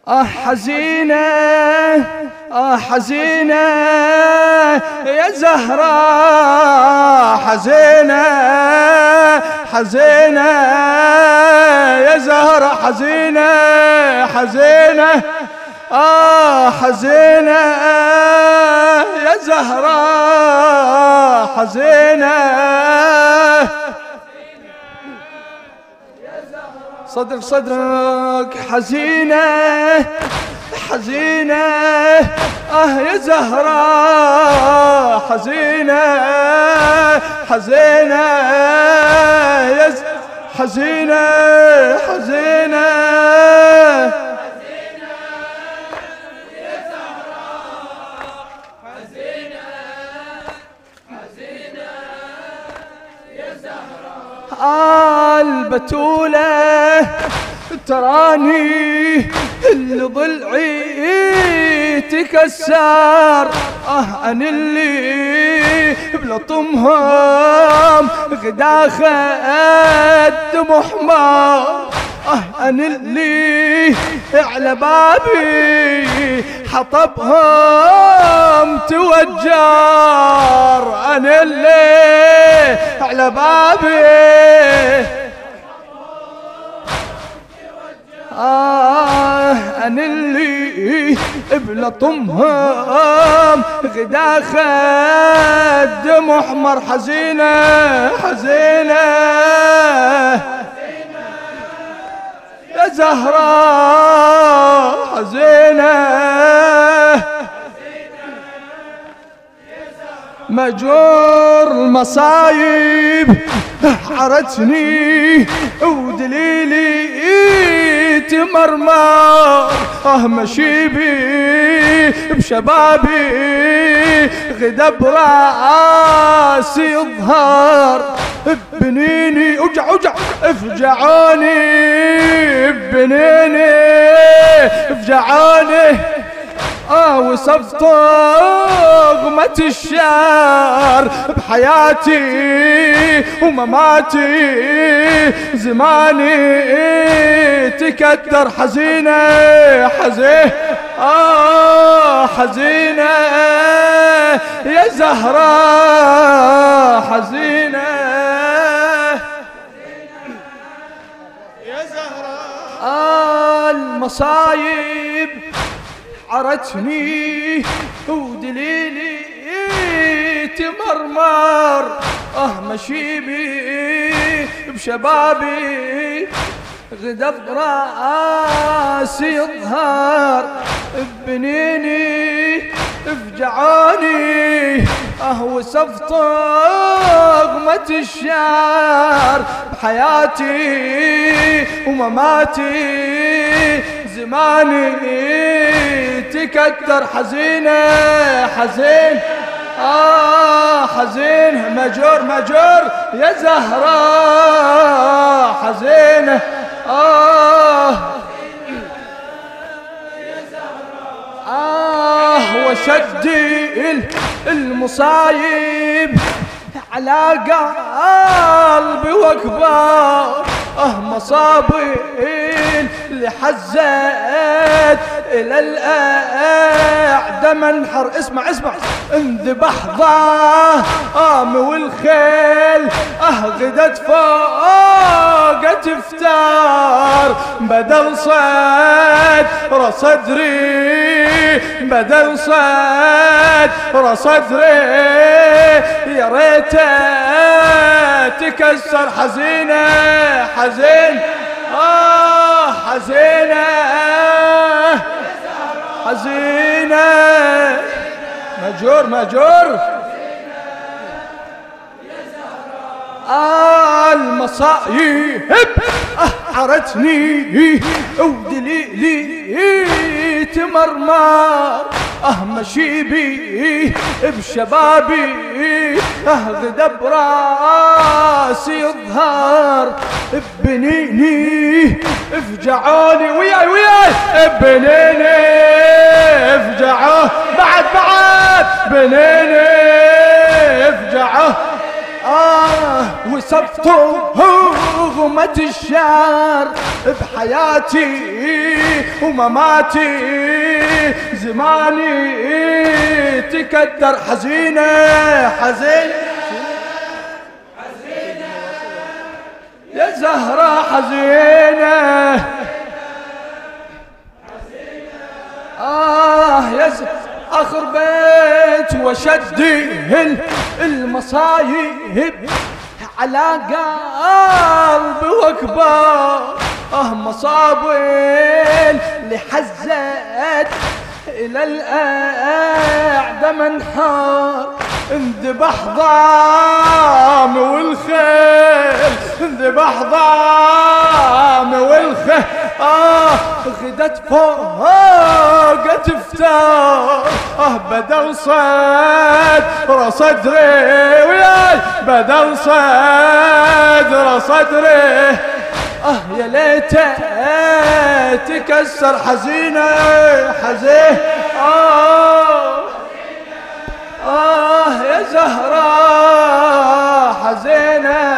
حزينة حزينة يا زهراء، حزينة حزينة يا زهراء، حزينة حزينة حزينة يا زهراء، حزينة. صدق صدرك حزينة حزينة يا زهراء، حزينة حزينة يا حزينة حزينة يا زهراء، حزينة حزينة يا زهراء. البتولة تراني اللي ضلعي تكسر، أنا اللي بلطمهم غدا خدم حمار، أنا اللي على بابي حطبهم توجر، أنا اللي على بابي أنا اللي بلطمهم غدا خدم أحمر، حزينة حزينة يا زهراء، حزينة مجور المصايب حرتني ودليلي تمرمر، مشيبي بشبابي غدا براسي يظهر، بنيني اوجع اوجع افجعوني، بنيني افجعوني، وصفت طغمة الشر بحياتي ومماتي، زماني تكدر، حزينة حزينة حزينة يا زهراء، حزينة يا زهراء. المصايب عرتني ودليلي تمرمر، مشيبي بشبابي غدا براسي يظهر، بنيني افجعوني، وصف طغمة الشر بحياتي ومماتي، زماني تكتر، حزينة حزين حزين مجور مجور يا زهراء، حزينة وشدي المصايب على قلبي واكبر، مصابي اللي حزت الى الاعدى منحر. اسمع اسمع انذبح ضام والخيل غدت فوق تفتار، بدل صدر صدري بدل صدر صدري يا ريته تكسر، حزينة حزين حزينة حزينة مجور مجور. المصايب حرتني ودليلي تمرمر، مشيبي بشبابي غدا براسي يظهر، بنيني افجعوني وياي وياي، بنيني افجعوه بعد بعد، بنيني افجعوه وصفتوا هغمة موت الشهر بحياتي ومماتي، زماني تكدر حزينة حزينة يا زهرة حزينة يا آخر بيت وشدي المصايب على قلبي وكبار، مصابين لحزت إلى الأعدى منحار، انذبح ضامي والخيل، انذبح ضامي والخيل، غدت فوق تفتار، بدل صدر صدري وياي، بدل صدر صدري، يا ليته تكسر حزينة حزين، يا زهرة حزينة